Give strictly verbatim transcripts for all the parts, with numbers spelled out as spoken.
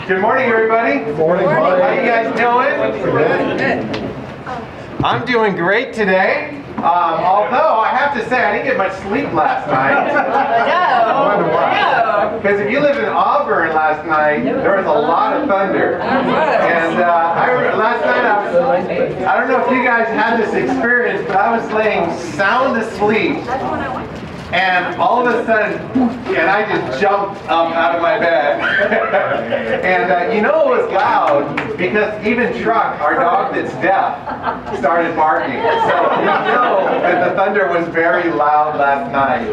Good morning, everybody. Good morning. How are you guys doing? Good. I'm doing great today. Um, although I have to say I didn't get much sleep last night. No. Because if you live in Auburn last night, there was a lot of thunder. And uh, I remember last night I was, I don't know if you guys had this experience, but I was laying sound asleep. And all of a sudden, and I just jumped up out of my bed. and uh, you know it was loud because even Truck, our dog that's deaf, started barking. So we know that the thunder was very loud last night.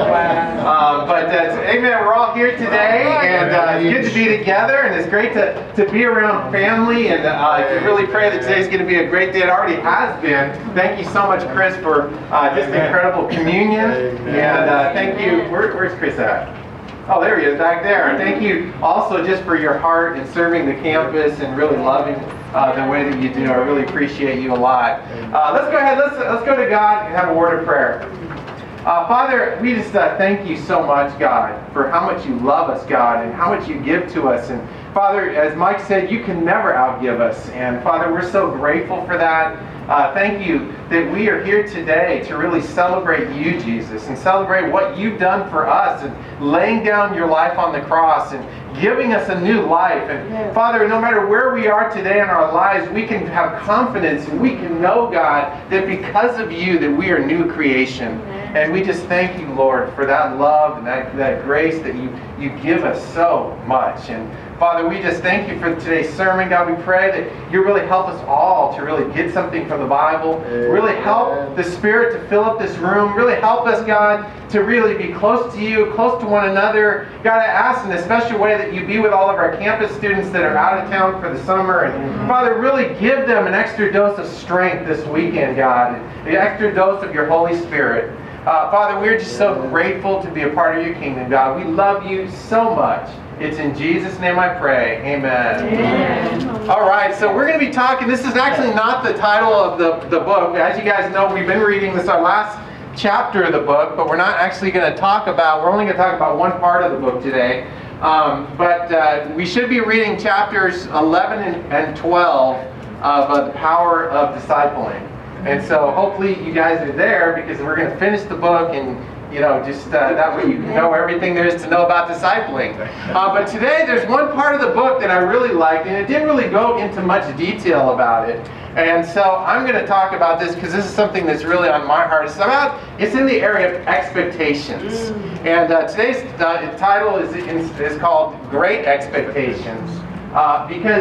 Um, but uh, amen, we're all here today, and uh, it's good to be together, and it's great to, to be around family. And uh, I really pray that today's going to be a great day. It already has been. Thank you so much, Chris, for uh, just incredible communion. And uh, thank you. Where, where's Chris at? Oh, there he is, back there. And thank you also just for your heart in serving the campus and really loving uh, the way that you do. I really appreciate you a lot. Uh, let's go ahead. Let's let's go to God and have a word of prayer. Uh, Father, we just uh, thank you so much, God, for how much you love us, God, and how much you give to us. And Father, as Mike said, you can never outgive us. And Father, we're so grateful for that. Uh, thank you that we are here today to really celebrate you, Jesus, and celebrate what you've done for us and laying down your life on the cross and giving us a new life. And yeah. Father, no matter where we are today in our lives, we can have confidence and we can know, God, that because of you that we are new creation. Yeah. And we just thank you, Lord, for that love and that, that grace that you, you give us so much. And Father, we just thank you for today's sermon. God, we pray that you really help us all to really get something from the Bible. Amen. Really help the Spirit to fill up this room. Really help us, God, to really be close to you, close to one another. God, I ask in a special way that you be with all of our campus students that are out of town for the summer. And mm-hmm. Father, really give them an extra dose of strength this weekend, God. An extra dose of your Holy Spirit. Uh, Father, we're just so grateful to be a part of your kingdom, God. We love you so much. It's in Jesus' name I pray. Amen. Amen. All right, so we're going to be talking. This is actually not the title of the, the book. As you guys know, we've been reading this, our last chapter of the book, but we're not actually going to talk about, we're only going to talk about one part of the book today. Um, but uh, we should be reading chapters eleven and, and twelve of uh, The Power of Discipling. And so hopefully you guys are there because we're going to finish the book and you know, just uh, that way you know everything there is to know about discipling. Uh, but today there's one part of the book that I really liked, and it didn't really go into much detail about it. And so I'm going to talk about this because this is something that's really on my heart. It's about, it's in the area of expectations. And uh, today's uh, title is, is called Great Expectations. Uh, because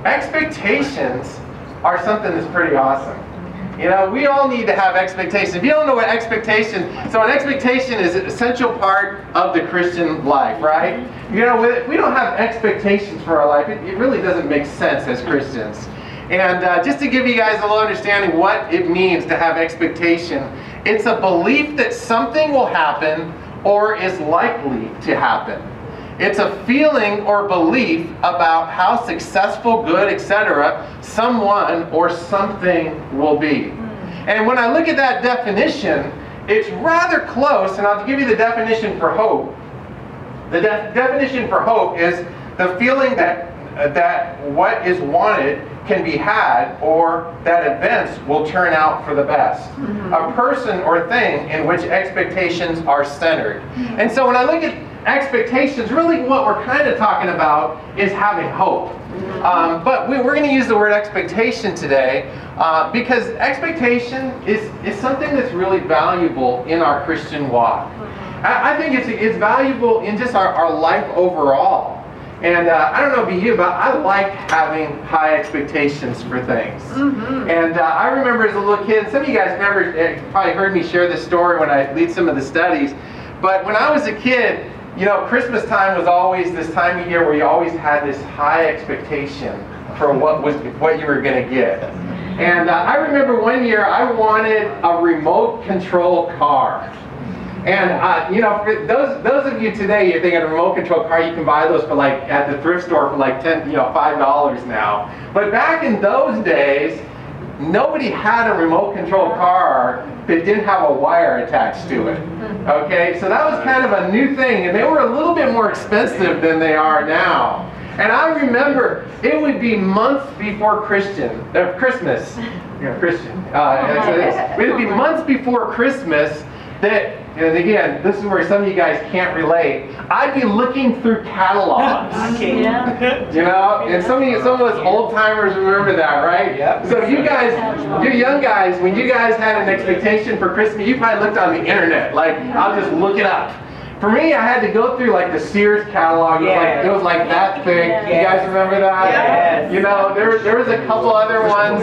expectations are something that's pretty awesome. You know, we all need to have expectations. If you don't know what expectation, so an expectation is an essential part of the Christian life, right? You know, if we don't have expectations for our life, it, it really doesn't make sense as Christians. And uh, just to give you guys a little understanding what it means to have expectation, it's a belief that something will happen or is likely to happen. It's a feeling or belief about how successful, good, et cetera someone or something will be. And when I look at that definition, it's rather close, and I'll give you the definition for hope. The de- definition for hope is the feeling that uh, that what is wanted can be had, or that events will turn out for the best. Mm-hmm. A person or thing in which expectations are centered. Mm-hmm. And so when I look at expectations, really what we're kind of talking about is having hope. Um, but we, we're going to use the word expectation today uh, because expectation is, is something that's really valuable in our Christian walk. I, I think it's, it's valuable in just our, our life overall. And uh, I don't know about you, but I like having high expectations for things. Mm-hmm. And uh, I remember as a little kid, some of you guys remember, uh, probably heard me share this story when I lead some of the studies, but when I was a kid, you know, Christmas time was always this time of year where you always had this high expectation for what was what you were going to get. And uh, I remember one year I wanted a remote control car. And uh, you know, for those those of you today, you're thinking a remote control car, you can buy those for like at the thrift store for like ten, you know, five dollars now. But back in those days, nobody had a remote control car that didn't have a wire attached to it. Okay, so that was kind of a new thing, and they were a little bit more expensive than they are now. And I remember it would be months before Christian, uh, Christmas. Yeah, Christian. Uh, it would be months before Christmas that, and again, this is where some of you guys can't relate. I'd be looking through catalogs. Yeah. You know, and some of you, some of us old timers remember that, right? Yep. So you guys, you young guys, when you guys had an expectation for Christmas, you probably looked on the internet. Like, I'll just look it up. For me, I had to go through like the Sears catalog. It was, like, it was like that thick. You guys remember that? Yes. You know, there, there was a couple other ones.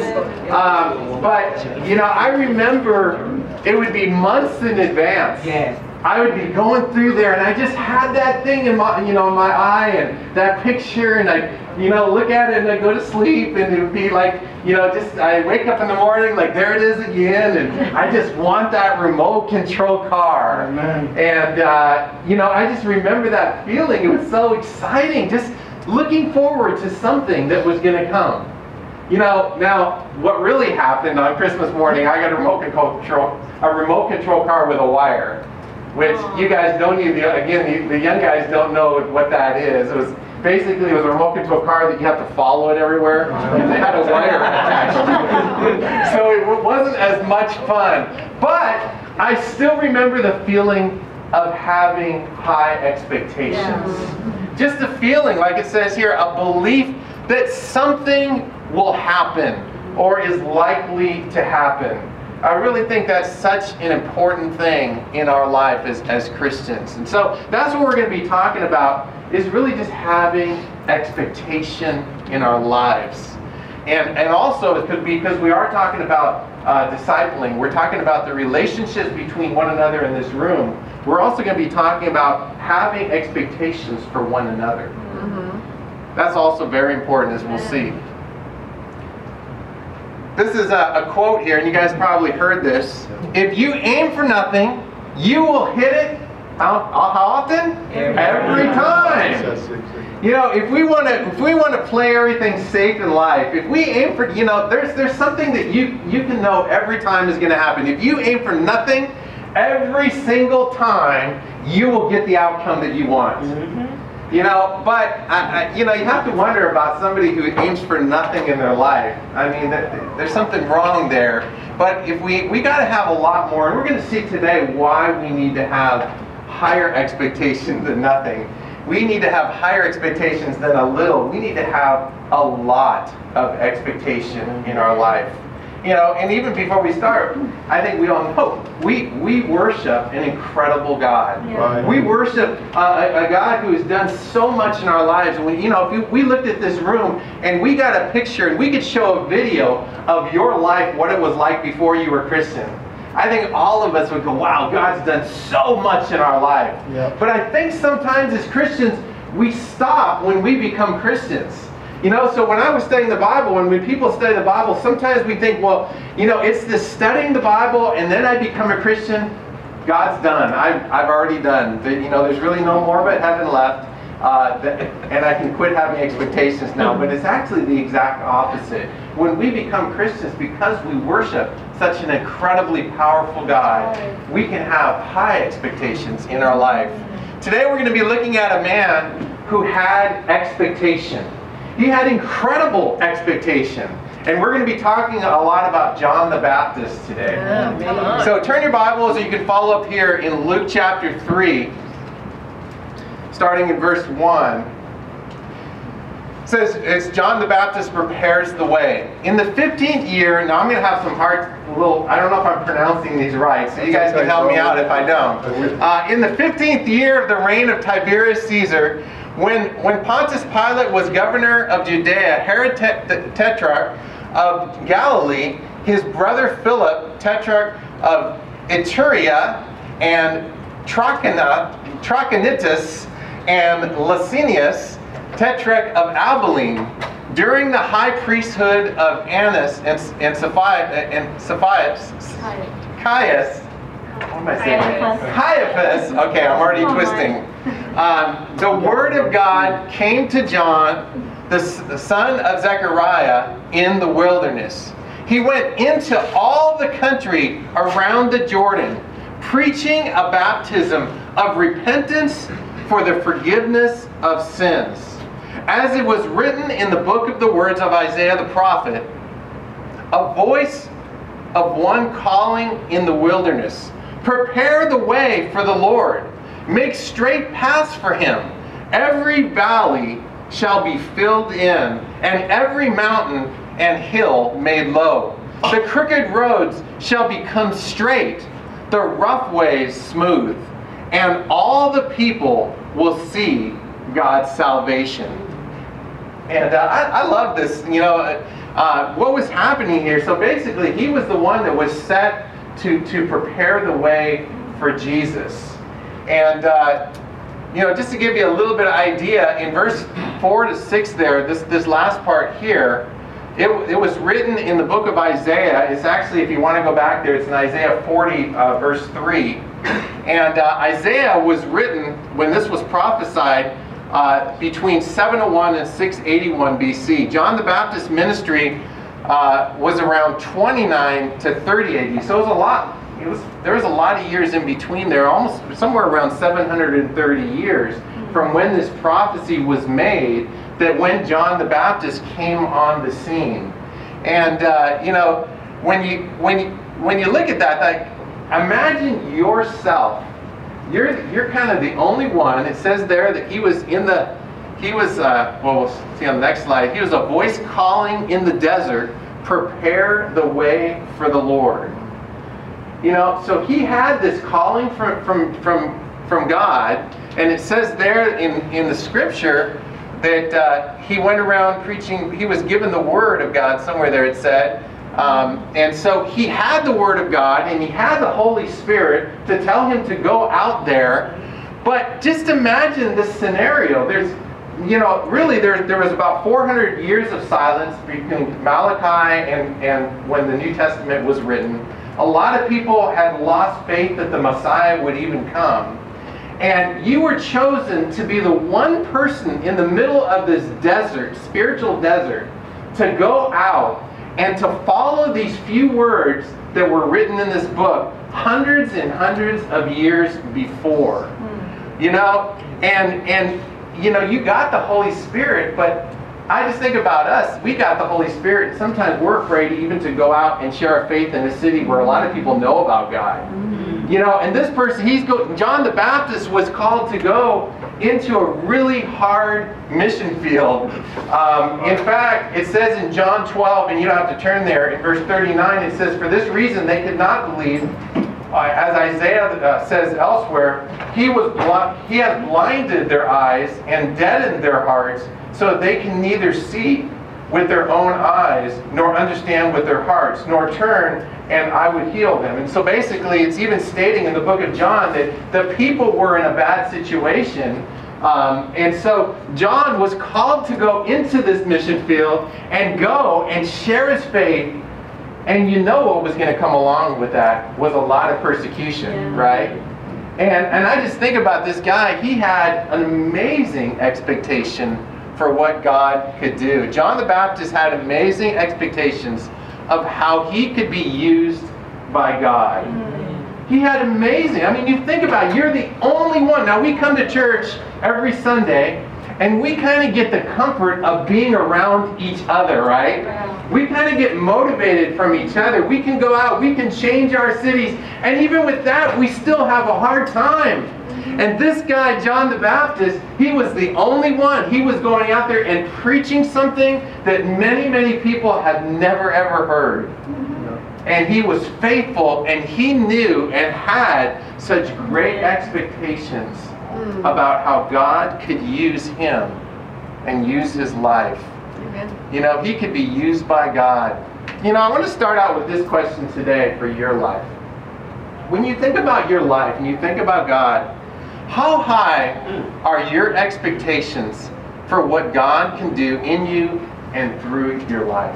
Um, but, you know, I remember it would be months in advance. Yes. I would be going through there, and I just had that thing in my, you know, in my eye, and that picture, and I, you know, look at it, and I go to sleep, and it would be like, you know, just I wake up in the morning, like there it is again, and I just want that remote control car. Amen. And uh, you know, I just remember that feeling. It was so exciting, just looking forward to something that was going to come. You know, now what really happened on Christmas morning? I got a remote control, a remote control car with a wire. Which you guys don't even, again, the, the young guys don't know what that is. It was basically, it was a remote control car that you have to follow it everywhere. And they had a wire attached to it. So it wasn't as much fun. But I still remember the feeling of having high expectations. Yeah. Just a feeling, like it says here, a belief that something will happen or is likely to happen. I really think that's such an important thing in our life as, as Christians. And so that's what we're going to be talking about, is really just having expectation in our lives. And and also because we are talking about uh, discipling, we're talking about the relationships between one another in this room. We're also going to be talking about having expectations for one another. Mm-hmm. That's also very important, as we'll see. This is a, a quote here, and you guys probably heard this. If you aim for nothing, you will hit it how, how often? Every time. You know, if we want to, if we want to play everything safe in life, if we aim for, you know, there's there's something that you you can know every time is going to happen. If you aim for nothing, every single time you will get the outcome that you want. Mm-hmm. You know, but, I, I, you know, you have to wonder about somebody who aims for nothing in their life. I mean, there's something wrong there. But if we, we got to have a lot more, and we're going to see today why we need to have higher expectations than nothing. We need to have higher expectations than a little. We need to have a lot of expectation in our life. You know, and even before we start, I think we all know, we, we worship an incredible God. Yeah. Right. We worship uh, a, a God who has done so much in our lives. When, you know, if you, we looked at this room and we got a picture and we could show a video of your life, what it was like before you were Christian, I think all of us would go, wow, God's done so much in our life. Yep. But I think sometimes as Christians, we stop when we become Christians. You know, so when I was studying the Bible, and when people study the Bible, sometimes we think, well, you know, it's the studying the Bible and then I become a Christian. God's done. I've, I've already done. The, you know, there's really no more but heaven left. Uh, that, and I can quit having expectations now. But it's actually the exact opposite. When we become Christians, because we worship such an incredibly powerful God, we can have high expectations in our life. Today we're going to be looking at a man who had expectation. He had incredible expectation. And we're going to be talking a lot about John the Baptist today. Yeah, so turn your Bibles, and you can follow up here in Luke chapter three, starting in verse one. It says, as John the Baptist prepares the way. In the fifteenth year, now I'm going to have some hard, little, I don't know if I'm pronouncing these right, so you guys can help me out if I don't. Uh, in the fifteenth year of the reign of Tiberius Caesar, When, when Pontius Pilate was governor of Judea, Herod te- Tetrarch of Galilee, his brother Philip, Tetrarch of Iturea, and Trachona, Trachonitis, and Lysanias, Tetrarch of Abilene, during the high priesthood of Annas and, and Sapphira, Caius, what am I saying? Caiaphas. Okay, I'm already twisting. Um, the word of God came to John, the, the son of Zechariah, in the wilderness. He went into all the country around the Jordan, preaching a baptism of repentance for the forgiveness of sins. As it was written in the book of the words of Isaiah the prophet, a voice of one calling in the wilderness, prepare the way for the Lord, make straight paths for him. Every valley shall be filled in, and every mountain and hill made low. The crooked roads shall become straight, the rough ways smooth, and all the people will see God's salvation. And uh, I, I love this, you know, uh, what was happening here. So basically, he was the one that was set to, to prepare the way for Jesus. And, uh, you know, just to give you a little bit of idea, in verse four to six there, this, this last part here, it, it was written in the book of Isaiah. It's actually, if you want to go back there, it's in Isaiah forty, uh, verse three. And uh, Isaiah was written when this was prophesied uh, between seven oh one and six eighty-one B C. John the Baptist's ministry uh, was around twenty-nine to thirty A D. So it was a lot. It was, there was a lot of years in between there, almost somewhere around seven hundred thirty years from when this prophecy was made, that when John the Baptist came on the scene. And uh, you know, when you when you when you look at that, like, imagine yourself. You're you're kind of the only one. It says there that he was in the he was uh, well, we'll see on the next slide. He was a voice calling in the desert, prepare the way for the Lord. You know, so he had this calling from from from from God, and it says there in in the scripture that uh, he went around preaching. He was given the word of God somewhere there. It said, um, and so he had the word of God, and he had the Holy Spirit to tell him to go out there. But just imagine this scenario. There's, you know, really there there was about four hundred years of silence between Malachi and and when the New Testament was written. A lot of people had lost faith that the Messiah would even come. And you were chosen to be the one person in the middle of this desert, spiritual desert, to go out and to follow these few words that were written in this book hundreds and hundreds of years before. Mm. You know, and and you know, you got the Holy Spirit, but I just think about us. We got the Holy Spirit. Sometimes we're afraid even to go out and share our faith in a city where a lot of people know about God. Mm-hmm. You know, and this person, he's go, John the Baptist was called to go into a really hard mission field. Um, in fact, it says in John twelve, and you don't have to turn there, in verse thirty-nine, it says, for this reason they could not believe, uh, as Isaiah uh, says elsewhere, he was bl- he has blinded their eyes and deadened their hearts, so they can neither see with their own eyes, nor understand with their hearts, nor turn, and I would heal them. And so basically, it's even stating in the book of John that the people were in a bad situation. Um, and so John was called to go into this mission field and go and share his faith. And you know what was going to come along with that was a lot of persecution, yeah. right? And, and I just think about this guy. He had an amazing expectation for what God could do. John the Baptist had amazing expectations of how he could be used by God. Mm. He had amazing, I mean, you think about it, you're the only one. Now, we come to church every Sunday, and we kind of get the comfort of being around each other, right? Yeah. We kind of get motivated from each other. We can go out, we can change our cities, and even with that, we still have a hard time. And this guy, John the Baptist, he was the only one. He was going out there and preaching something that many, many people had never, ever heard. Mm-hmm. And he was faithful, and he knew and had such great expectations mm. about how God could use him and use his life. Amen. You know, he could be used by God. You know, I want to start out with this question today for your life. When you think about your life and you think about God, how high are your expectations for what God can do in you and through your life?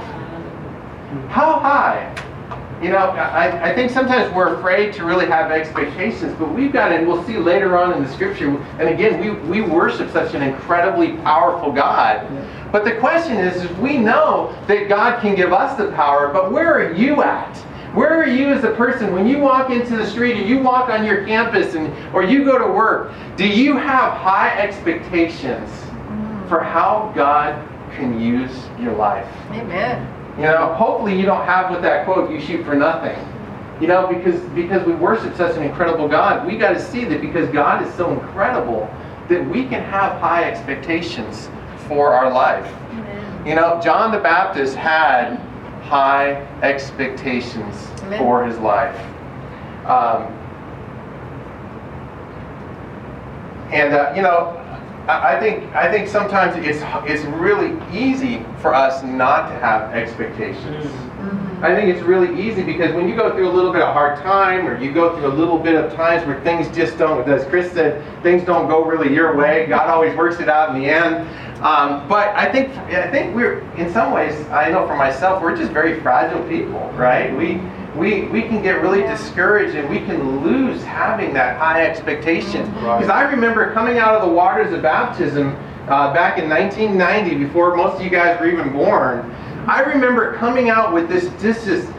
How high? You know, I, I think sometimes we're afraid to really have expectations, but we've got, and we'll see later on in the scripture, and again, we, we worship such an incredibly powerful God. But the question is, is, we know that God can give us the power, but where are you at? Where are you as a person when you walk into the street or you walk on your campus and or you go to work? Do you have high expectations for how God can use your life. Amen. You know, hopefully you don't have with that quote, you shoot for nothing. You know, because because we worship such an incredible God, we got to see that because God is so incredible that we can have high expectations for our life. Amen. You know, John the Baptist had high expectations Amen. For his life. Um, and, uh, you know, I think I think sometimes it's it's really easy for us not to have expectations. Mm-hmm. I think it's really easy because when you go through a little bit of hard time, or you go through a little bit of times where things just don't, as Chris said, things don't go really your way. God always works it out in the end. Um, but I think I think we're, in some ways, I know for myself, we're just very fragile people, right? We we we can get really discouraged, and we can lose having that high expectation. Because I remember coming out of the waters of baptism uh, back in nineteen ninety, before most of you guys were even born. I remember coming out with this, this is,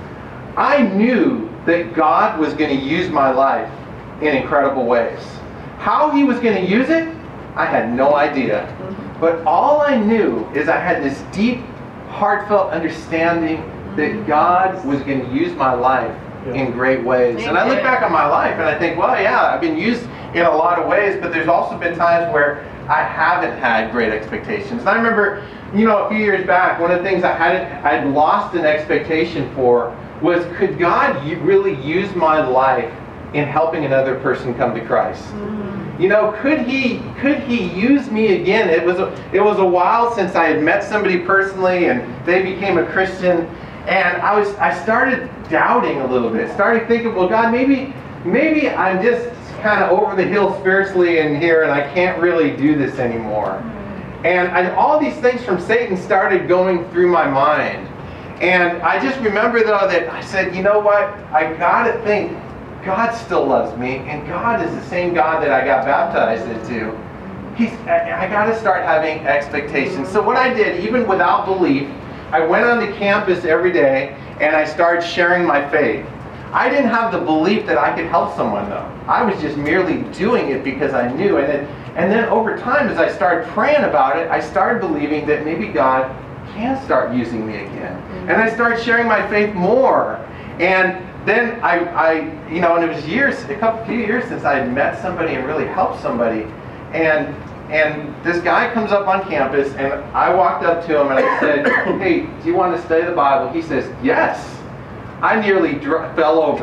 I knew that God was going to use my life in incredible ways. How he was going to use it, I had no idea. But all I knew is I had this deep, heartfelt understanding that God was going to use my life in great ways. And I look back on my life and I think, well, yeah, I've been used in a lot of ways, but there's also been times where I haven't had great expectations. And I remember, you know, a few years back, one of the things I hadn't, I'd lost an expectation for was, could God really use my life in helping another person come to Christ? Mm-hmm. You know, could he could he use me again? It was a, it was a while since I had met somebody personally and they became a Christian, and I was I started doubting a little bit. Started thinking, well, God, maybe maybe I'm just kind of over the hill spiritually in here, and I can't really do this anymore. And, and all these things from Satan started going through my mind. And I just remember, though, that I said, you know what? I got to think God still loves me, and God is the same God that I got baptized into. He's, I, I got to start having expectations. So what I did, even without belief, I went on the campus every day, and I started sharing my faith. I didn't have the belief that I could help someone, though. I was just merely doing it because I knew. And then, and then over time, as I started praying about it, I started believing that maybe God can start using me again. Mm-hmm. And I started sharing my faith more. And then I, I, you know, and it was years, a couple, few years since I had met somebody and really helped somebody. And and this guy comes up on campus, and I walked up to him and I said, hey, do you want to study the Bible? He says, yes. I nearly dr- fell over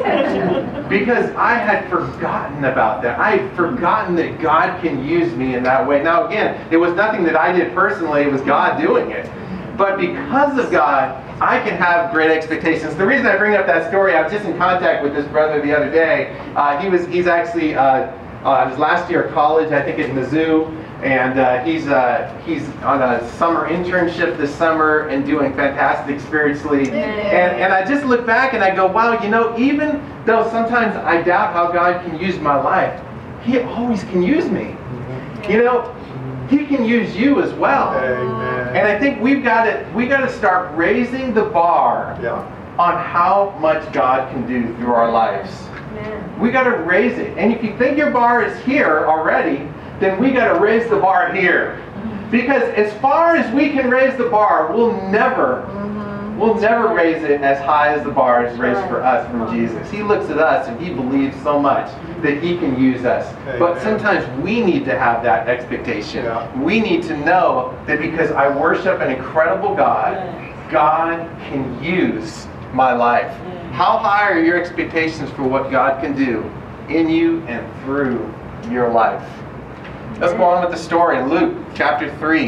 because I had forgotten about that. I had forgotten that God can use me in that way. Now again, it was nothing that I did personally, it was God doing it. But because of God, I can have great expectations. The reason I bring up that story, I was just in contact with this brother the other day. Uh, he was he's actually, uh, uh, his last year of college, I think at Mizzou. And uh, he's uh, he's on a summer internship this summer and doing fantastic spiritually. And, and I just look back and I go, wow, you know, even though sometimes I doubt how God can use my life, he always can use me. You know, he can use you as well. Amen. And I think we've got to we got to start raising the bar yeah. on how much God can do through our lives. Amen. We got to raise it. And if you think your bar is here already, then we got to raise the bar here. Because as far as we can raise the bar, we'll never, mm-hmm. we'll never raise it as high as the bar is raised for us from Jesus. He looks at us and he believes so much that he can use us. Amen. But sometimes we need to have that expectation. Yeah. We need to know that because I worship an incredible God, God can use my life. How high are your expectations for what God can do in you and through your life? Let's go on with the story in Luke chapter three.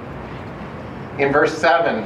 In verse seven.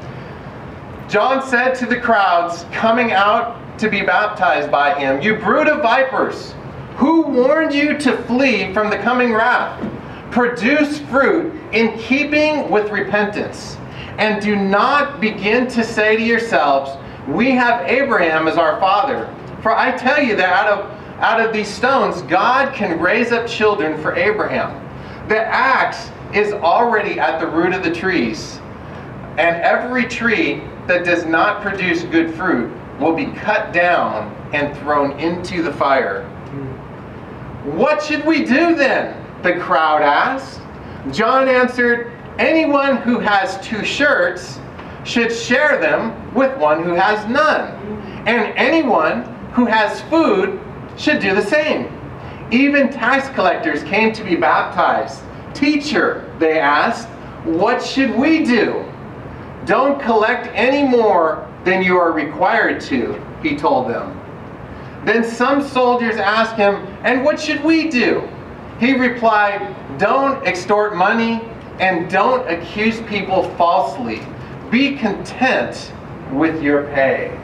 John said to the crowds coming out to be baptized by him, you brood of vipers, who warned you to flee from the coming wrath? Produce fruit in keeping with repentance. And do not begin to say to yourselves, we have Abraham as our father. For I tell you that out of Out of these stones, God can raise up children for Abraham. The axe is already at the root of the trees, and every tree that does not produce good fruit will be cut down and thrown into the fire. What should we do then? The crowd asked. John answered, anyone who has two shirts should share them with one who has none. And anyone who has food should do the same. Even tax collectors came to be baptized. Teacher, they asked, what should we do? Don't collect any more than you are required to, he told them. Then some soldiers asked him, and what should we do? He replied, don't extort money and don't accuse people falsely. Be content with your pay.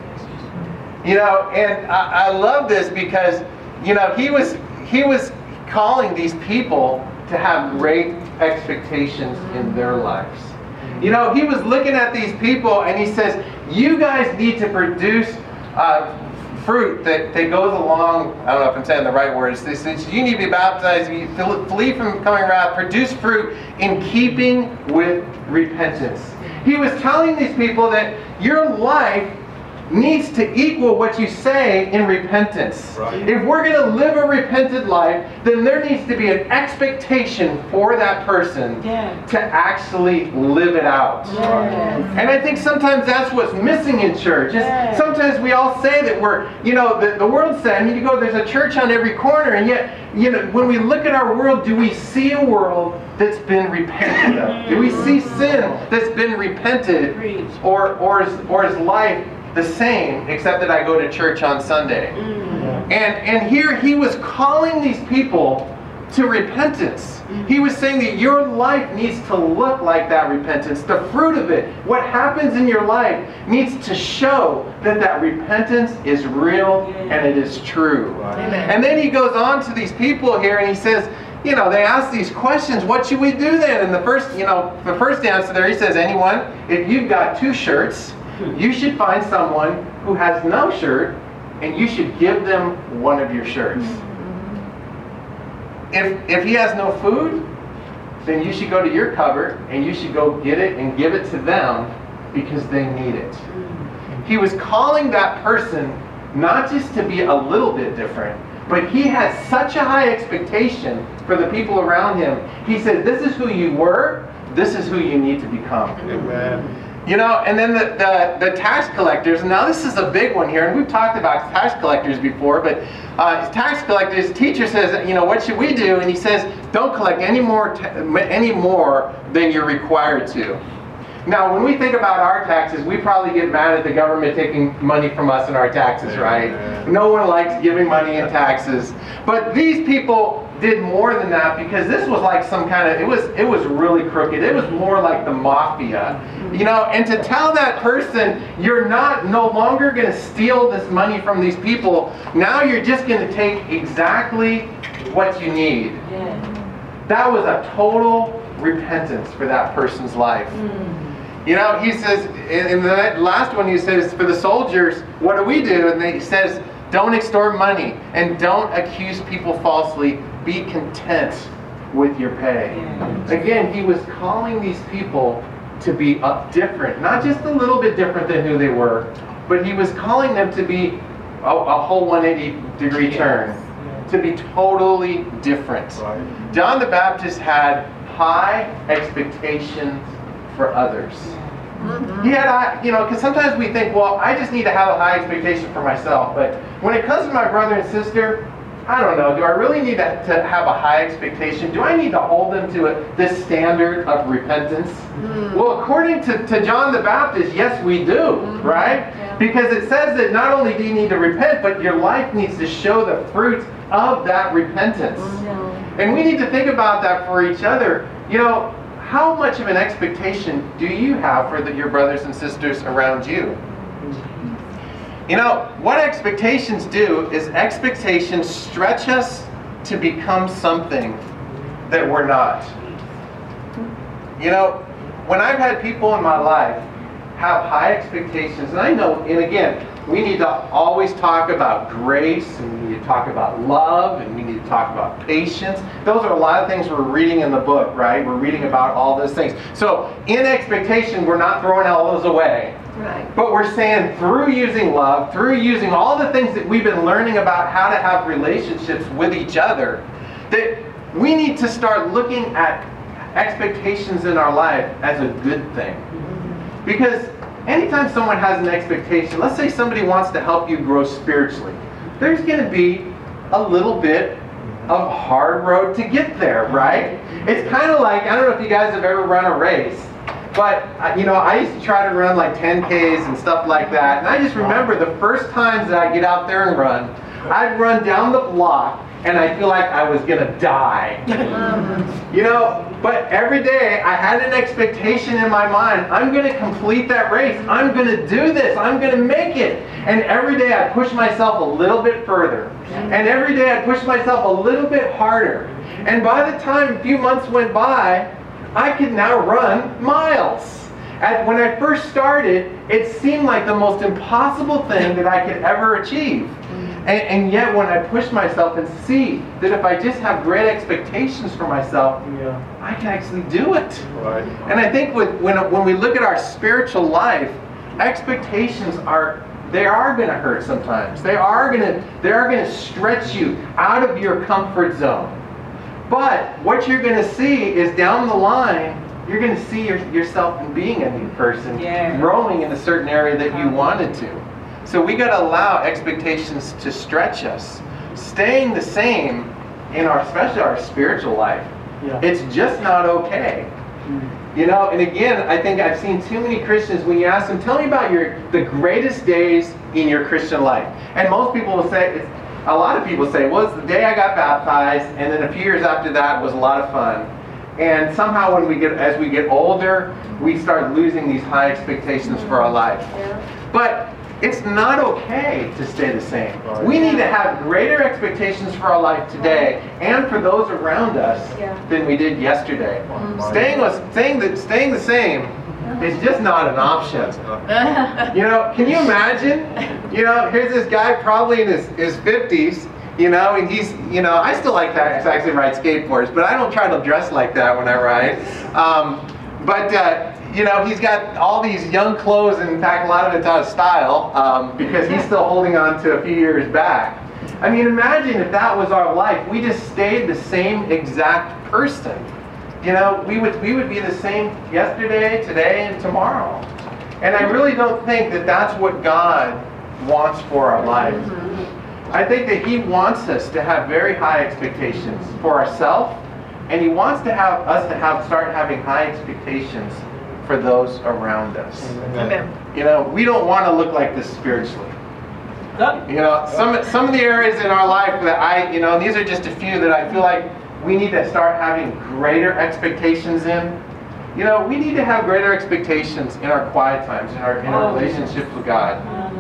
You know, and I, I love this because, you know, he was he was calling these people to have great expectations in their lives. You know, he was looking at these people and he says, you guys need to produce uh, fruit that, that goes along, I don't know if I'm saying the right words, he says, you need to be baptized, you flee from coming around, produce fruit in keeping with repentance. He was telling these people that your life needs to equal what you say in repentance. Right. If we're going to live a repentant life, then there needs to be an expectation for that person yeah. to actually live it out. Yes. And I think sometimes that's what's missing in church. Yes. Sometimes we all say that we're, you know, the, the world said, I mean, you go, there's a church on every corner, and yet, you know, when we look at our world, do we see a world that's been repented of? Do we see sin that's been repented? Or, or, is, or is life the same, except that I go to church on Sunday? Mm. And and here he was calling these people to repentance. Mm. He was saying that your life needs to look like that repentance. The fruit of it, what happens in your life, needs to show that that repentance is real yeah. and it is true. Wow. And then he goes on to these people here and he says, you know, they ask these questions, what should we do then? And the first, you know, the first answer there, he says, anyone, if you've got two shirts, you should find someone who has no shirt and you should give them one of your shirts. If, if he has no food, then you should go to your cupboard and you should go get it and give it to them because they need it. He was calling that person not just to be a little bit different, but he has such a high expectation for the people around him. He said, this is who you were, this is who you need to become. Amen. You know, and then the, the, the tax collectors, now this is a big one here, and we've talked about tax collectors before, but uh, tax collectors, teacher says, you know, what should we do? And he says, don't collect any more, ta- any more than you're required to. Now, when we think about our taxes, we probably get mad at the government taking money from us in our taxes, right? No one likes giving money in taxes. But these people did more than that because this was like some kind of, it was it was really crooked. It was more like the mafia. You know, and to tell that person, you're not no longer going to steal this money from these people. Now you're just going to take exactly what you need. Yeah. That was a total repentance for that person's life. Mm. You know, he says, in the last one he says, for the soldiers, what do we do? And he says, don't extort money and don't accuse people falsely. Be content with your pay. Again, he was calling these people to be up different, not just a little bit different than who they were, but he was calling them to be a, a whole one hundred eighty degree turn, to be totally different. Right. John the Baptist had high expectations for others. Mm-hmm. He had, you know, because sometimes we think, well, I just need to have a high expectation for myself. But when it comes to my brother and sister, I don't know, do I really need to, to have a high expectation? Do I need to hold them to a, this standard of repentance? Mm. Well, according to, to John the Baptist, yes, we do, mm-hmm. right? Yeah. Because it says that not only do you need to repent, but your life needs to show the fruit of that repentance. Mm-hmm. And we need to think about that for each other. You know, how much of an expectation do you have for the, your brothers and sisters around you? You know, what expectations do is expectations stretch us to become something that we're not. You know, when I've had people in my life have high expectations, and I know, and again, we need to always talk about grace, and we need to talk about love, and we need to talk about patience. Those are a lot of things we're reading in the book, right? We're reading about all those things. So in expectation, we're not throwing all those away. Right. But we're saying through using love, through using all the things that we've been learning about how to have relationships with each other, that we need to start looking at expectations in our life as a good thing. Because anytime someone has an expectation, let's say somebody wants to help you grow spiritually, there's going to be a little bit of hard road to get there, right? It's kind of like, I don't know if you guys have ever run a race, but you know, I used to try to run like ten Ks and stuff like that, and I just remember the first times that I get out there and run, I'd run down the block and I feel like I was gonna die. You know, but every day I had an expectation in my mind, I'm gonna complete that race, I'm gonna do this, I'm gonna make it. And every day I push myself a little bit further. And every day I push myself a little bit harder. And by the time a few months went by, I could now run miles. And when I first started, it seemed like the most impossible thing that I could ever achieve. And, and yet when I push myself and see that if I just have great expectations for myself, yeah. I can actually do it. Right. And I think with, when, when we look at our spiritual life, expectations are, they are going to hurt sometimes. They are going to, they are going to stretch you out of your comfort zone. But what you're going to see is down the line, you're going to see your, yourself in being a new person, yeah. growing in a certain area that you wanted to. So we got to allow expectations to stretch us. Staying the same in our, especially our spiritual life, yeah. it's just not okay. Mm. You know, and again, I think I've seen too many Christians, when you ask them, tell me about your the greatest days in your Christian life. And most people will say, it's, a lot of people say, well, it's the day I got baptized, and then a few years after that was a lot of fun. And somehow when we get, as we get older, we start losing these high expectations for our life. Yeah. But it's not okay to stay the same. We need to have greater expectations for our life today and for those around us yeah. than we did yesterday. Mm-hmm. Staying, was, staying, the, staying the same is just not an option. You know, can you imagine? You know, here's this guy probably in his, his fifties, you know, and he's, you know, I still like to actually ride skateboards, but I don't try to dress like that when I ride. Um, but, uh, you know, he's got all these young clothes, and in fact, a lot of it's out of style um, because he's still holding on to a few years back. I mean, imagine if that was our life. We just stayed the same exact person. You know, we would we would be the same yesterday, today, and tomorrow. And I really don't think that that's what God wants for our life. I think that He wants us to have very high expectations for ourselves, and He wants to have us to have start having high expectations for those around us. Amen. You know, we don't want to look like this spiritually. You know, some some of the areas in our life that I, you know, and these are just a few that I feel like we need to start having greater expectations in. You know, we need to have greater expectations in our quiet times, in our in our relationships with God.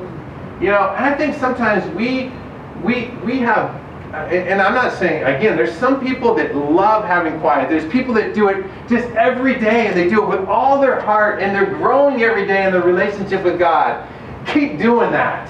You know, and I think sometimes we we we have, and I'm not saying, again, there's some people that love having quiet. There's people that do it just every day, and they do it with all their heart, and they're growing every day in their relationship with God. Keep doing that.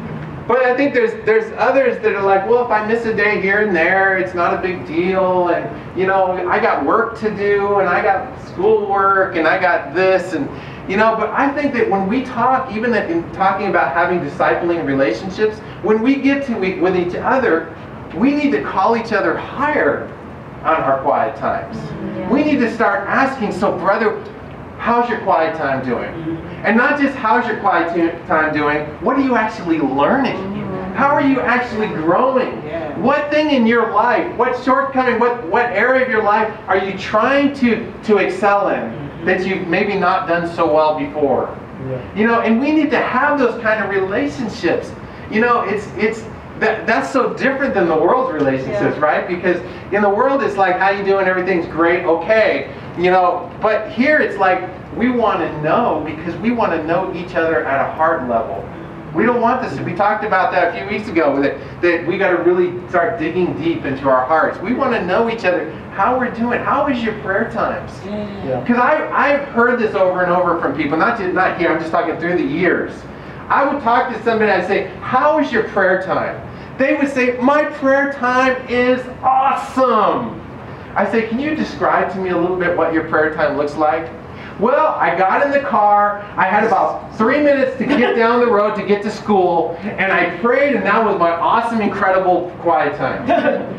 But I think there's there's others that are like, well, if I miss a day here and there, it's not a big deal, and you know, I got work to do, and I got schoolwork, and I got this, and you know. But I think that when we talk, even in talking about having discipling relationships, when we get to with each other, we need to call each other higher on our quiet times. Yeah. We need to start asking, so brother, how's your quiet time doing? And not just how's your quiet time doing, what are you actually learning? How are you actually growing? Yeah. What thing in your life, what shortcoming, what, what area of your life are you trying to, to excel in that you've maybe not done so well before? Yeah. You know, and we need to have those kind of relationships. You know, it's it's that that's so different than the world's relationships, yeah. right? Because in the world it's like, how you doing? Everything's great, okay. You know, but here it's like, we want to know because we want to know each other at a heart level. We don't want this. We talked about that a few weeks ago, that, that we got to really start digging deep into our hearts. We want to know each other, how we're doing. How is your prayer times? Because yeah. I I've heard this over and over from people, not just, not here, I'm just talking through the years. I would talk to somebody and I'd say, how is your prayer time? They would say, my prayer time is awesome. I say, can you describe to me a little bit what your prayer time looks like? Well, I got in the car, I had about three minutes to get down the road to get to school, and I prayed, and that was my awesome, incredible quiet time.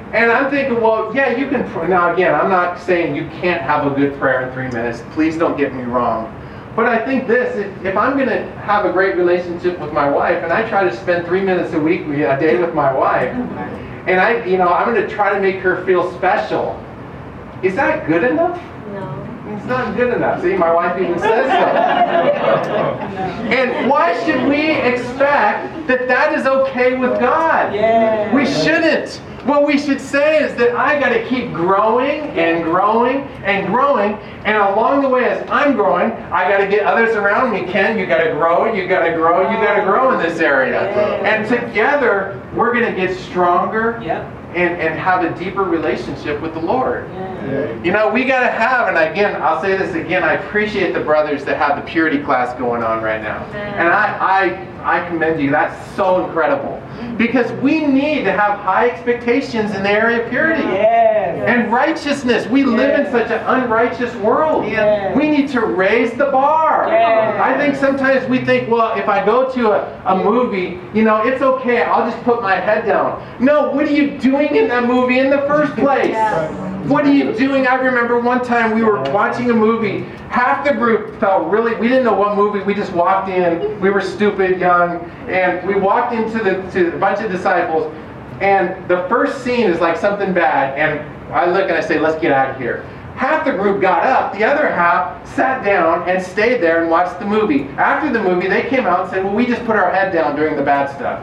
And I'm thinking, well, yeah, you can, pr- now again, I'm not saying you can't have a good prayer in three minutes. Please don't get me wrong. But I think this, if, if I'm going to have a great relationship with my wife, and I try to spend three minutes a week, a day with my wife, and I, you know, I'm going to try to make her feel special, is that good enough? No. It's not good enough. See, my wife even says so. And why should we expect that that is okay with God? Yeah. We shouldn't. What we should say is that I got to keep growing and growing and growing, and along the way as I'm growing, I got to get others around me. Ken, you got to grow, you got to grow, you got to grow in this area. And together, we're going to get stronger. Yep. And, and have a deeper relationship with the Lord. Yeah. You know, we got to have, and again, I'll say this again, I appreciate the brothers that have the purity class going on right now. And I, I, I commend you. That's so incredible. Because we need to have high expectations in the area of purity. Yes. And righteousness. We live in such an unrighteous world. Yes. We need to raise the bar. Yes. I think sometimes we think, well, if I go to a, a movie, you know, it's okay. I'll just put my head down. No, what are you doing in that movie in the first place? What are you doing? I remember one time we were watching a movie. Half the group felt really, we didn't know what movie. We just walked in. We were stupid, young. And we walked into the to a bunch of disciples. And the first scene is like something bad. And I look and I say, let's get out of here. Half the group got up. The other half sat down and stayed there and watched the movie. After the movie, they came out and said, well, we just put our head down during the bad stuff.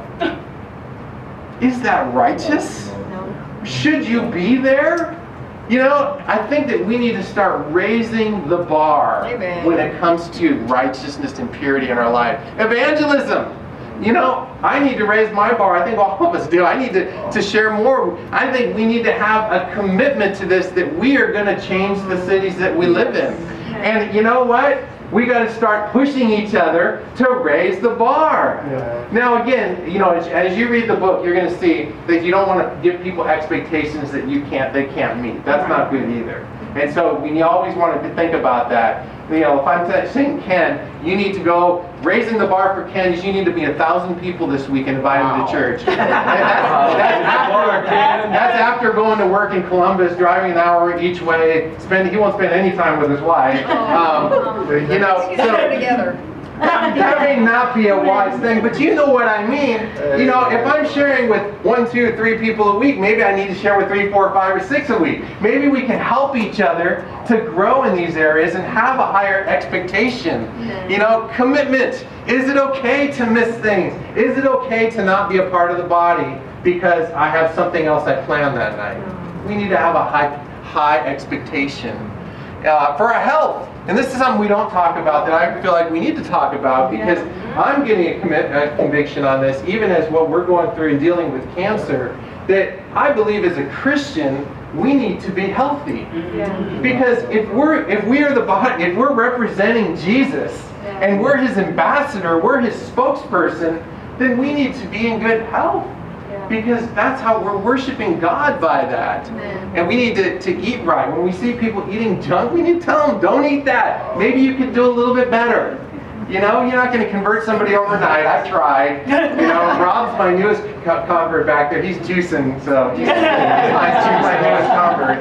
Is that righteous? No. Should you be there? You know, I think that we need to start raising the bar Amen. When it comes to righteousness and purity in our life. Evangelism. You know, I need to raise my bar. I think all of us do. I need to, to share more. I think we need to have a commitment to this, that we are going to change the cities that we live in. And you know what? We got to start pushing each other to raise the bar. Yeah. Now again, you know, as, as you read the book, you're going to see that you don't want to give people expectations that you can't, they can't meet. That's not good either. And so we always want to think about that. You know, if I'm t- saying Ken, you need to go, raising the bar for Ken is you need to be a thousand people this week and invite wow. them to church. that's, that's, after, that's after going to work in Columbus, driving an hour each way. Spend, he won't spend any time with his wife. Um, you know, so together. That may not be a wise thing, but you know what I mean. You know, if I'm sharing with one, two, three people a week, maybe I need to share with three, four, five, or six a week. Maybe we can help each other to grow in these areas and have a higher expectation. You know, commitment. Is it okay to miss things? Is it okay to not be a part of the body because I have something else I planned that night? We need to have a high, high expectation. Uh, for our health. And this is something we don't talk about that I feel like we need to talk about, because I'm getting a, commit, a conviction on this, even as what we're going through and dealing with cancer, that I believe as a Christian, we need to be healthy. Yeah. Because if we're if we are the body, if we're representing Jesus, yeah. and we're his ambassador, we're his spokesperson, then we need to be in good health. Because that's how we're worshiping God by that. Amen. And we need to, to eat right. When we see people eating junk, we need to tell them, don't eat that. Maybe you could do a little bit better. You know, you're not going to convert somebody overnight. I've tried. You know, Rob's my newest convert back there. He's juicing, so he's, he's my, my newest convert.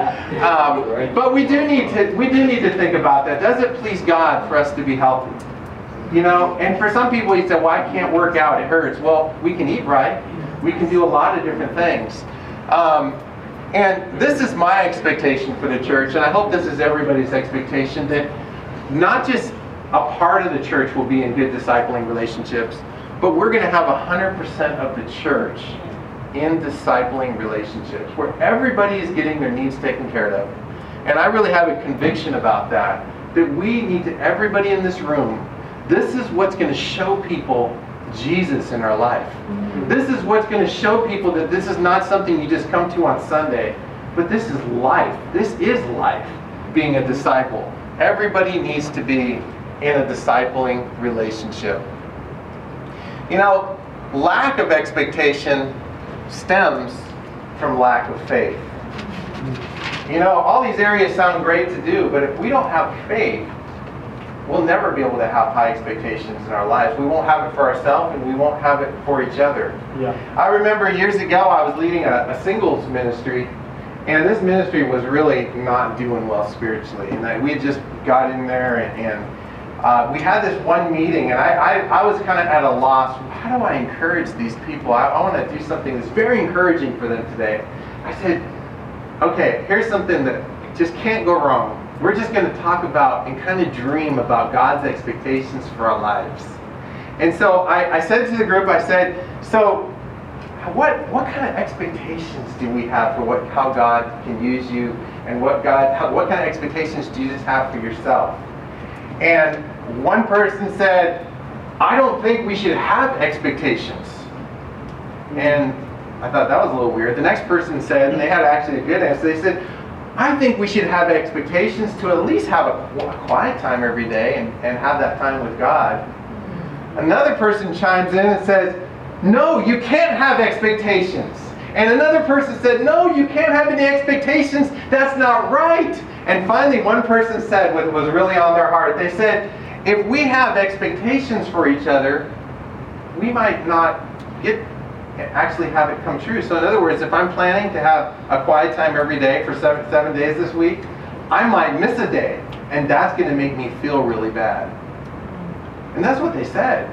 Um, but we do need to we do need to think about that. Does it please God for us to be healthy? You know, and for some people, you say, well, I can't work out. It hurts. Well, we can eat right. We can do a lot of different things. Um, and this is my expectation for the church, and I hope this is everybody's expectation, that not just a part of the church will be in good discipling relationships, but we're going to have one hundred percent of the church in discipling relationships, where everybody is getting their needs taken care of. And I really have a conviction about that, that we need to, everybody in this room, this is what's going to show people Jesus in our life. Mm-hmm. This is what's going to show people that this is not something you just come to on Sunday, but this is life. This is life, being a disciple. Everybody needs to be in a discipling relationship. You know, lack of expectation stems from lack of faith. You know, all these areas sound great to do, but if we don't have faith, we'll never be able to have high expectations in our lives. We won't have it for ourselves, and we won't have it for each other. Yeah. I remember years ago I was leading a, a singles ministry, and this ministry was really not doing well spiritually. And I, we had just got in there, and, and uh, we had this one meeting, and I, I, I was kind of at a loss. How do I encourage these people? I, I want to do something that's very encouraging for them today. I said, okay, here's something that just can't go wrong. We're just going to talk about and kind of dream about God's expectations for our lives. And so I, I said to the group, I said, so what what kind of expectations do we have for what how God can use you, and what God how, what kind of expectations do you just have for yourself? And one person said, I don't think we should have expectations. And I thought that was a little weird. The next person said, and they had actually a good answer, they said, I think we should have expectations to at least have a, a quiet time every day and, and have that time with God. Another person chimes in and says, no, you can't have expectations. And another person said, no, you can't have any expectations. That's not right. And finally, one person said what was really on their heart. They said, if we have expectations for each other, we might not get actually have it come true. So in other words, if I'm planning to have a quiet time every day for seven, seven days this week, I might miss a day, and that's going to make me feel really bad. And that's what they said.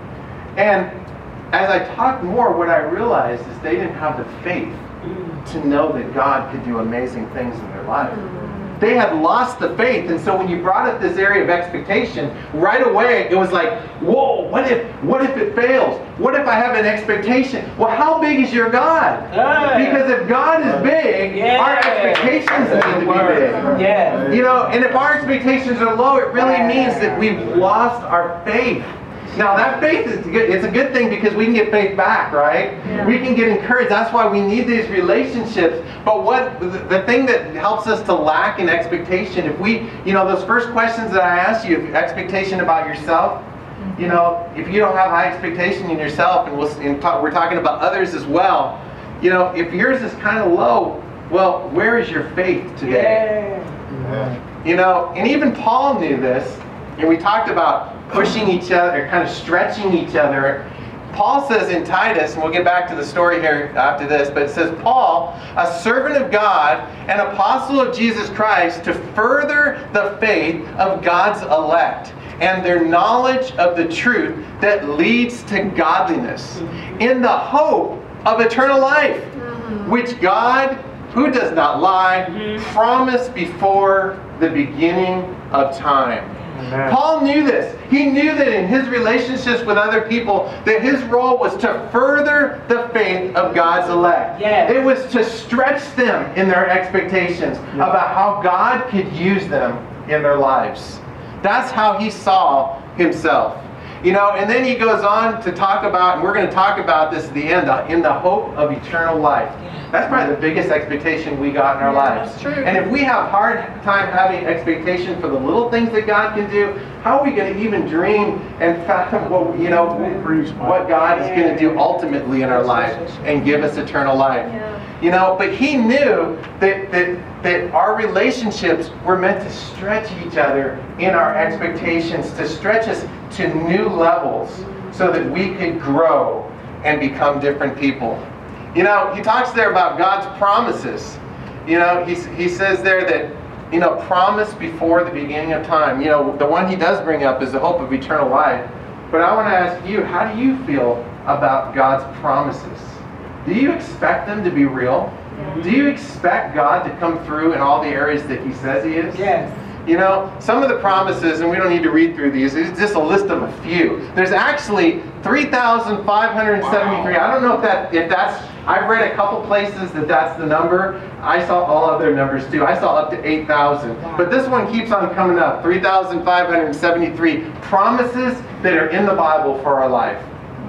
And as I talked more, what I realized is they didn't have the faith to know that God could do amazing things in their life. They had lost the faith, and so when you brought up this area of expectation, right away it was like, whoa, what if what if it fails? What if I have an expectation? Well, how big is your God? Because if God is big, yeah. our expectations need to be big. Yeah. You know, and if our expectations are low, it really means that we've lost our faith. Now that faith is good. It's a good thing because we can get faith back, right? Yeah. We can get encouraged. That's why we need these relationships. But what the thing that helps us to lack in expectation, if we, you know, those first questions that I asked you, expectation about yourself, you know, if you don't have high expectation in yourself, and, we'll, and talk, we're talking about others as well, you know, if yours is kind of low, well, where is your faith today? Yeah. You know, and even Paul knew this, and we talked about pushing each other, kind of stretching each other. Paul says in Titus, and we'll get back to the story here after this, but it says, Paul, a servant of God, an apostle of Jesus Christ, to further the faith of God's elect and their knowledge of the truth that leads to godliness, in the hope of eternal life, which God, who does not lie, promised before the beginning of time. Amen. Paul knew this. He knew that in his relationships with other people, that his role was to further the faith of God's elect. Yes. It was to stretch them in their expectations yes. about how God could use them in their lives. That's how he saw himself. You know, and then he goes on to talk about, and we're going to talk about this at the end, in the hope of eternal life. That's probably the biggest expectation we got in our yeah, lives. That's true. And if we have a hard time having expectation for the little things that God can do, how are we going to even dream and fathom what, you know, what God is going to do ultimately in our lives and give us eternal life? Yeah. You know, but he knew that, that, that our relationships were meant to stretch each other in our expectations, to stretch us to new levels so that we could grow and become different people. You know, he talks there about God's promises. You know, he, he says there that, you know, promise before the beginning of time. You know, the one he does bring up is the hope of eternal life. But I want to ask you, how do you feel about God's promises? Do you expect them to be real? Yeah. Do you expect God to come through in all the areas that he says he is? Yes. You know, some of the promises, and we don't need to read through these, it's just a list of a few. There's actually three thousand five hundred seventy-three. Wow. I don't know if that if that's, I've read a couple places that that's the number. I saw all other numbers too. I saw up to eight thousand. Wow. But this one keeps on coming up. three thousand five hundred seventy-three promises that are in the Bible for our life.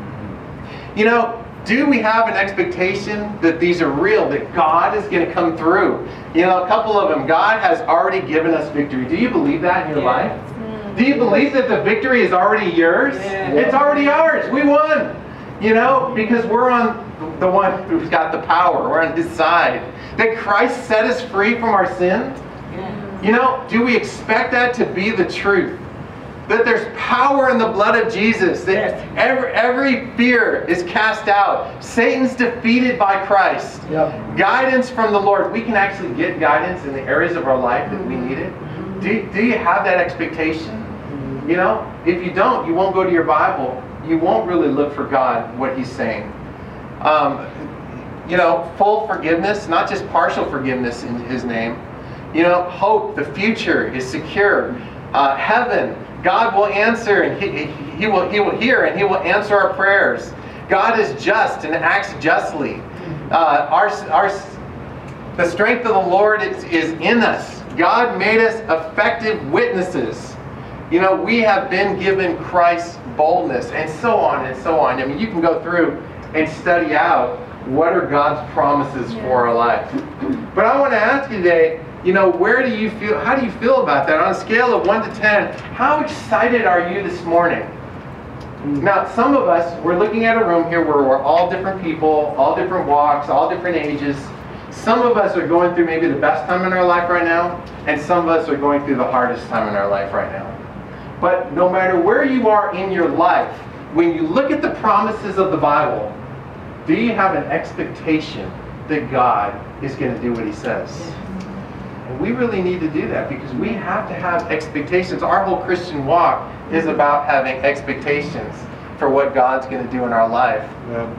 You know, do we have an expectation that these are real, that God is going to come through? You know, a couple of them. God has already given us victory. Do you believe that in your yeah. life? Mm. Do you believe that the victory is already yours? Yeah. It's already ours. We won. You know, because we're on the one who's got the power. We're on his side. That Christ set us free from our sin. Yeah. You know, do we expect that to be the truth? that there's power in the blood of Jesus, that Yes. every, every fear is cast out. Satan's defeated by Christ. Yep. Guidance from the Lord. We can actually get guidance in the areas of our life that we need it. Do, do you have that expectation? You know, if you don't, you won't go to your Bible. You won't really look for God, what He's saying. Um, you know, full forgiveness, not just partial forgiveness in His name. You know, hope, the future is secure. Uh, heaven, God will answer and he, he will He will hear and He will answer our prayers. God is just and acts justly. Uh, our our the strength of the Lord is, is in us. God made us effective witnesses. You know, we have been given Christ's boldness, and so on and so on. I mean, you can go through and study out what are God's promises for our life. But I want to ask you today, you know, where do you feel, how do you feel about that? On a scale of one to ten, how excited are you this morning? Now, some of us, we're looking at a room here where we're all different people, all different walks, all different ages. Some of us are going through maybe the best time in our life right now, and some of us are going through the hardest time in our life right now. But no matter where you are in your life, when you look at the promises of the Bible, do you have an expectation that God is going to do what He says? And we really need to do that because we have to have expectations. Our whole Christian walk is about having expectations for what God's going to do in our life. Yeah.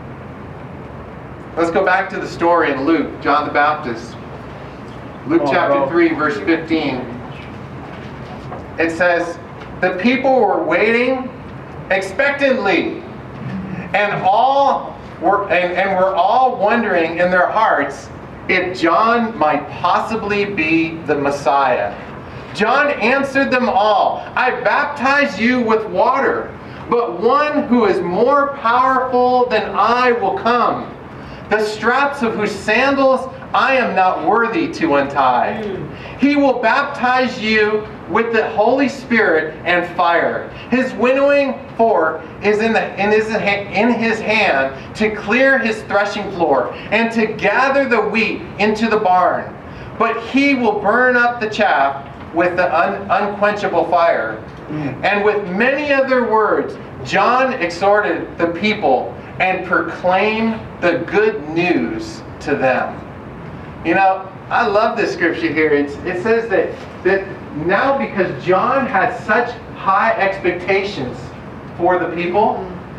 Let's go back to the story in Luke, John the Baptist. Luke Oh, chapter bro. three, verse fifteen. It says, the people were waiting expectantly, and all were and, and were all wondering in their hearts if John might possibly be the Messiah. John answered them all, I baptize you with water, but one who is more powerful than I will come, the straps of whose sandals I am not worthy to untie. He will baptize you with the Holy Spirit and fire. His winnowing fork is in, the, in, his, in his hand to clear his threshing floor and to gather the wheat into the barn. But he will burn up the chaff with the un, unquenchable fire. And with many other words, John exhorted the people and proclaimed the good news to them. You know, I love this scripture here. It's, it says that, that now because John had such high expectations for the people,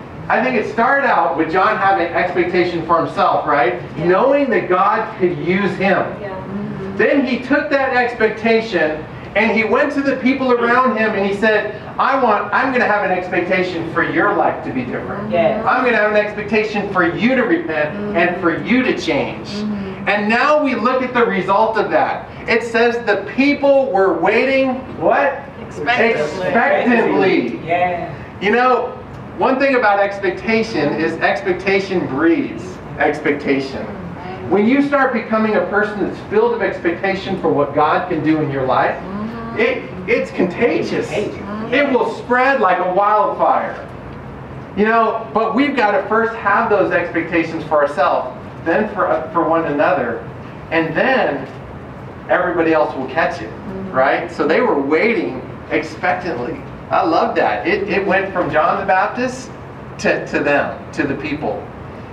I think it started out with John having expectation for himself, right? Yeah. Knowing that God could use him. Yeah. Mm-hmm. Then he took that expectation and he went to the people around him and he said, I want, I'm going to have an expectation for your life to be different. Yeah. I'm going to have an expectation for you to repent Mm-hmm. and for you to change. Mm-hmm. And now we look at the result of that. It says the people were waiting, what? Expectantly. Expectantly. Yeah. You know, one thing about expectation is expectation breeds expectation. When you start becoming a person that's filled with expectation for what God can do in your life, it it's contagious. It will spread like a wildfire. You know, but we've got to first have those expectations for ourselves, then for for one another, and then everybody else will catch it, right? So they were waiting expectantly. I love that. It it went from John the Baptist to, to them, to the people.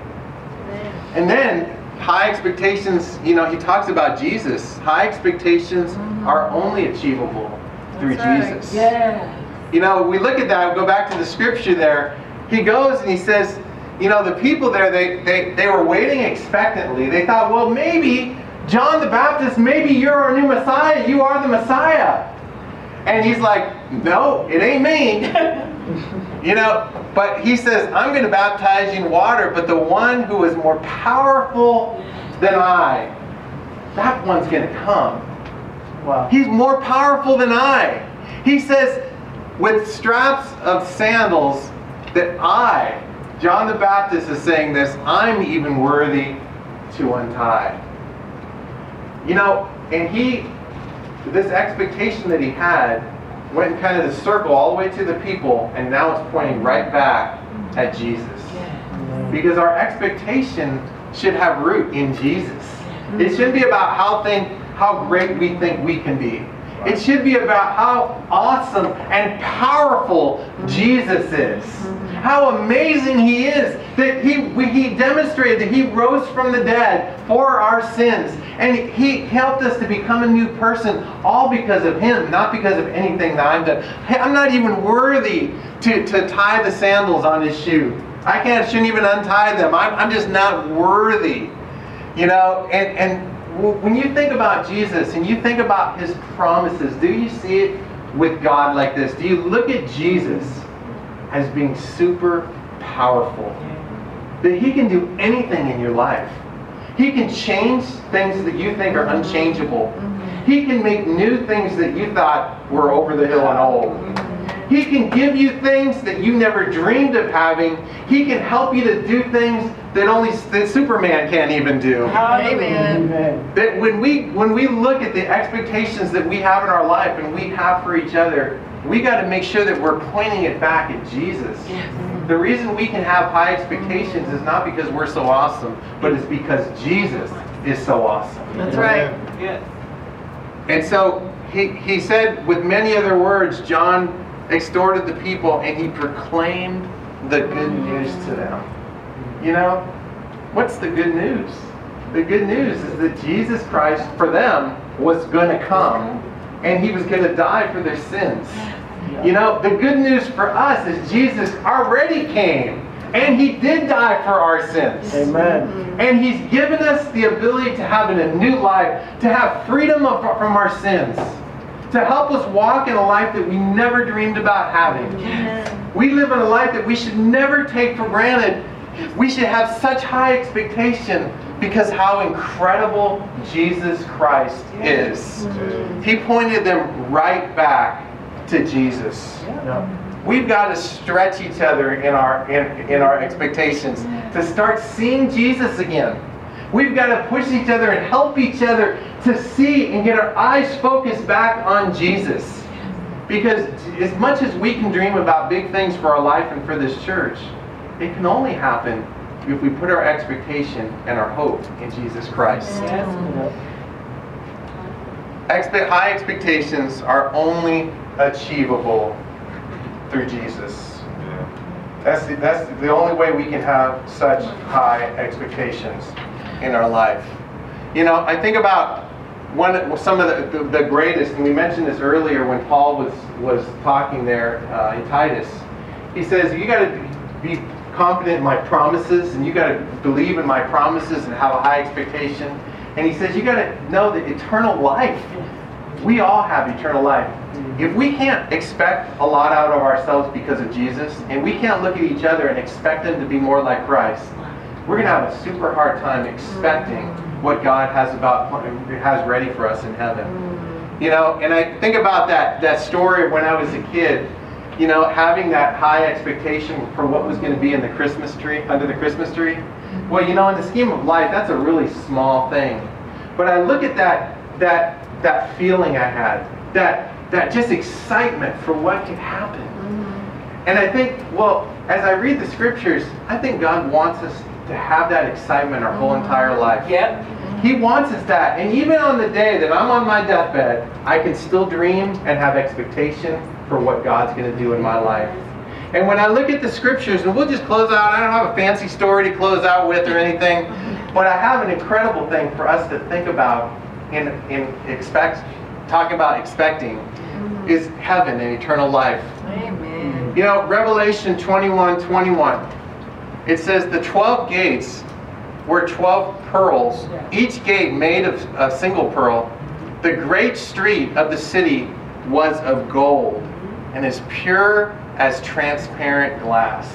And then high expectations, you know, he talks about Jesus. High expectations are only achievable through That's right. Jesus. Yeah. You know, we look at that, we go back to the scripture there. He goes and he says, you know, the people there, they, they, they were waiting expectantly. They thought, well, maybe John the Baptist, maybe you're our new Messiah. You are the Messiah. And he's like, no, it ain't me. You know, but he says, I'm going to baptize you in water, but the one who is more powerful than I, that one's going to come. Wow. He's more powerful than I. He says, with straps of sandals, that I, John the Baptist is saying this, I'm even worthy to untie. You know, and he, this expectation that he had, went in kind of the circle all the way to the people, and now it's pointing right back at Jesus. Yeah. Because our expectation should have root in Jesus. It shouldn't be about how think, how great we think we can be. It should be about how awesome and powerful Jesus is. How amazing He is. That He we, He demonstrated that He rose from the dead for our sins. And He helped us to become a new person all because of Him, not because of anything that I've done. Hey, I'm not even worthy to, to tie the sandals on His shoe. I can't, shouldn't even untie them. I'm, I'm just not worthy. You know, and, and when you think about Jesus and you think about His promises, do you see it with God like this? Do you look at Jesus as being super powerful? That He can do anything in your life. He can change things that you think are unchangeable. He can make new things that you thought were over the hill and old. He can give you things that you never dreamed of having. He can help you to do things that only that Superman can't even do. Amen. That when we when we look at the expectations that we have in our life and we have for each other, we got to make sure that we're pointing it back at Jesus. Yes. The reason we can have high expectations is not because we're so awesome, but it's because Jesus is so awesome. That's right. Yes. And so he, he said, with many other words, John exhorted the people and he proclaimed the good news to them. You know, what's the good news? The good news is that Jesus Christ, for them, was going to come and He was going to die for their sins. You know, the good news for us is Jesus already came and He did die for our sins. Amen. And He's given us the ability to have a new life, to have freedom of, from our sins, to help us walk in a life that we never dreamed about having. Yes. We live in a life that we should never take for granted. We should have such high expectation because how incredible Jesus Christ is. He pointed them right back to Jesus. Yeah. We've got to stretch each other in our in, in our expectations to start seeing Jesus again. We've got to push each other and help each other to see and get our eyes focused back on Jesus. Because as much as we can dream about big things for our life and for this church, it can only happen if we put our expectation and our hope in Jesus Christ. Yes. Expe- high expectations are only achievable through Jesus. That's the, that's the only way we can have such high expectations in our life. You know, I think about one, some of the, the, the greatest, and we mentioned this earlier when Paul was, was talking there uh, in Titus. He says, you got to be confident in my promises, and you got to believe in my promises and have a high expectation. And he says, you got to know that eternal life, we all have eternal life. If we can't expect a lot out of ourselves because of Jesus, and we can't look at each other and expect them to be more like Christ, we're going to have a super hard time expecting what God has about has ready for us in heaven. You know, and I think about that that story of when I was a kid, you know, having that high expectation for what was going to be in the Christmas tree, under the Christmas tree. Well, you know, in the scheme of life, that's a really small thing. But I look at that that that feeling I had, that that just excitement for what could happen. And I think, well, as I read the scriptures, I think God wants us to have that excitement our whole entire life. Yep. He wants us that. And even on the day that I'm on my deathbed, I can still dream and have expectation for what God's going to do in my life. And when I look at the scriptures, and we'll just close out, I don't have a fancy story to close out with or anything, but I have an incredible thing for us to think about in, in expect, talking about expecting, is heaven and eternal life. Amen. You know, Revelation twenty-one twenty-one, it says the twelve gates were twelve pearls, each gate made of a single pearl. The great street of the city was of gold and as pure as transparent glass.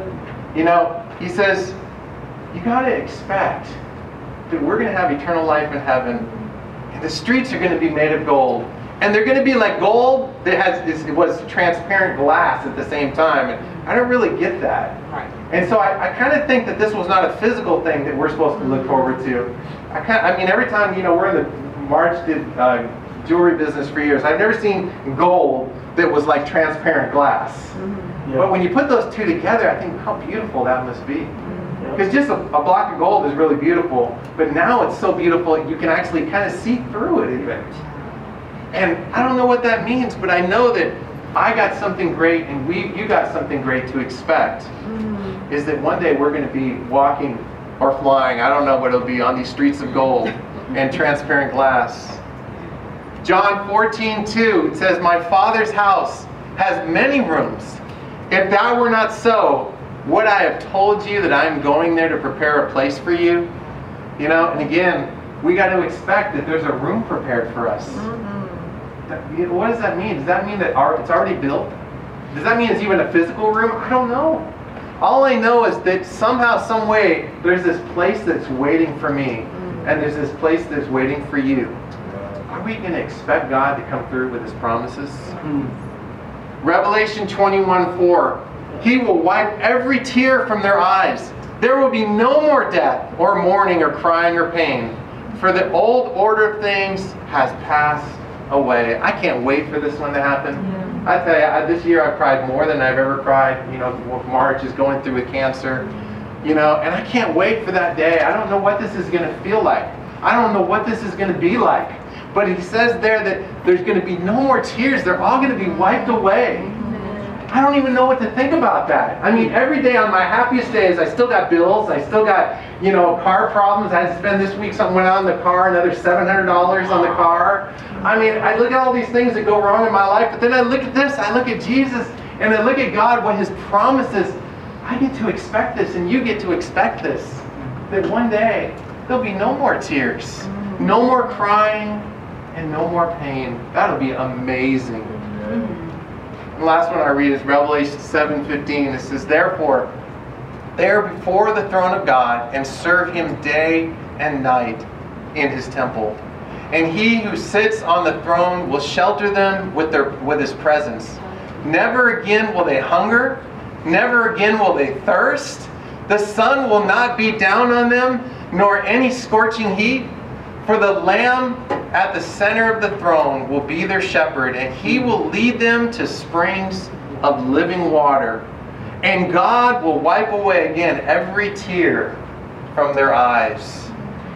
You know, he says, you got to expect that we're going to have eternal life in heaven, and the streets are going to be made of gold. And they're going to be like gold that has is, it was transparent glass at the same time. And I don't really get that. Right. And so I, I kind of think that this was not a physical thing that we're supposed to look forward to. I kind I mean, every time, you know, we're in the March did uh, jewelry business for years. I've never seen gold that was like transparent glass. Yeah. But when you put those two together, I think how beautiful that must be. Because just a, a block of gold is really beautiful, but now it's so beautiful you can actually kind of see through it even. And I don't know what that means, but I know that I got something great and we, you got something great to expect. Mm-hmm. Is that one day we're going to be walking or flying, I don't know what it'll be, on these streets of gold and transparent glass. John fourteen two, it says, "My Father's house has many rooms. If that were not so, would I have told you that I am going there to prepare a place for you?" You know, and again, we got to expect that there's a room prepared for us. Mm-hmm. That, what does that mean? Does that mean that our, it's already built? Does that mean it's even a physical room? I don't know. All I know is that somehow, some way, there's this place that's waiting for me, mm-hmm. and there's this place that's waiting for you. Are we going to expect God to come through with His promises? Mm-hmm. Revelation twenty-one four. "He will wipe every tear from their eyes. There will be no more death, or mourning, or crying, or pain. For the old order of things has passed away." I can't wait for this one to happen. Yeah. I tell you, I, this year I've cried more than I've ever cried. You know, March is going through with cancer. You know, and I can't wait for that day. I don't know what this is going to feel like. I don't know what this is going to be like. But He says there that there's going to be no more tears. They're all going to be wiped away. I don't even know what to think about that. I mean, every day on my happiest days, I still got bills. I still got, you know, car problems. I had to spend this week, something went on in the car, another seven hundred dollars on the car. I mean, I look at all these things that go wrong in my life, but then I look at this, I look at Jesus, and I look at God, what His promises. I get to expect this, and you get to expect this. That one day, there'll be no more tears, no more crying, and no more pain. That'll be amazing. The last one I read is Revelation seven fifteen. It says, "Therefore, they are before the throne of God and serve Him day and night in His temple. And He who sits on the throne will shelter them with their with His presence. Never again will they hunger. Never again will they thirst. The sun will not beat down on them, nor any scorching heat. For the Lamb at the center of the throne will be their shepherd, and He will lead them to springs of living water. And God will wipe away again every tear from their eyes."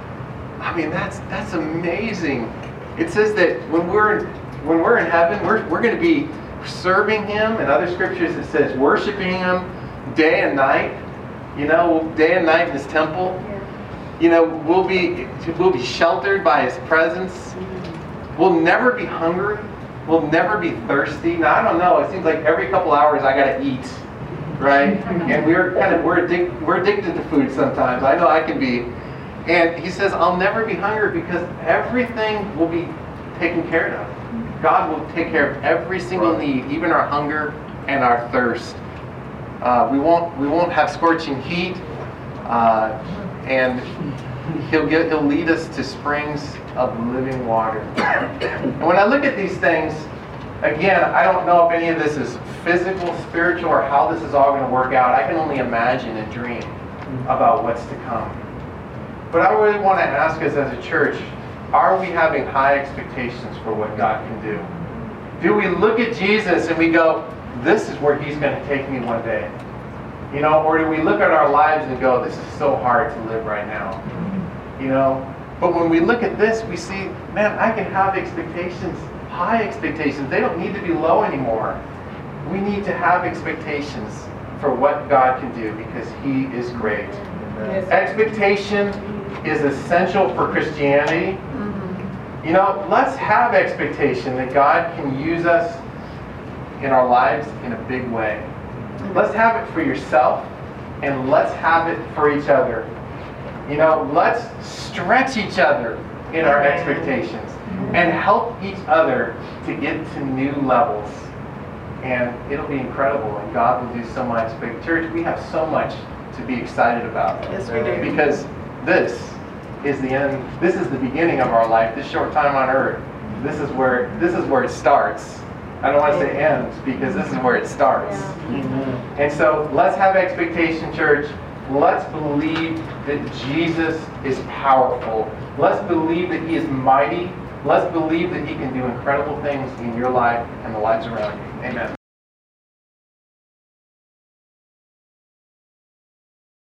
I mean, that's that's amazing. It says that when we're when we're in heaven, we're we're going to be serving Him. In other scriptures, it says worshiping Him day and night. You know, day and night in His temple. You know, we'll be we'll be sheltered by His presence. We'll never be hungry. We'll never be thirsty. Now, I don't know. It seems like every couple hours I gotta eat, right? And we're kind of we're addic- we're addicted to food sometimes. I know I can be. And He says, "I'll never be hungry," because everything will be taken care of. God will take care of every single need, even our hunger and our thirst. Uh, we won't we won't have scorching heat. Uh, And he'll get, he'll lead us to springs of living water. And when I look at these things, again, I don't know if any of this is physical, spiritual, or how this is all going to work out. I can only imagine and dream about what's to come. But I really want to ask us as a church, are we having high expectations for what God can do? Do we look at Jesus and we go, this is where He's going to take me one day? You know, or do we look at our lives and go, this is so hard to live right now? You know, but when we look at this, we see, man, I can have expectations, high expectations. They don't need to be low anymore. We need to have expectations for what God can do because He is great. Yes. Expectation is essential for Christianity. Mm-hmm. You know, let's have expectation that God can use us in our lives in a big way. Let's have it for yourself, and let's have it for each other. You know, let's stretch each other in our expectations and help each other to get to new levels. And it'll be incredible, and God will do so much. But church, we have so much to be excited about. Yes, we do. Because this is the end. This is the beginning of our life. This short time on earth. This is where this is where it starts. I don't want to say ends because this is where it starts. Yeah. Mm-hmm. And so let's have expectation, church. Let's believe that Jesus is powerful. Let's believe that He is mighty. Let's believe that He can do incredible things in your life and the lives around you. Amen.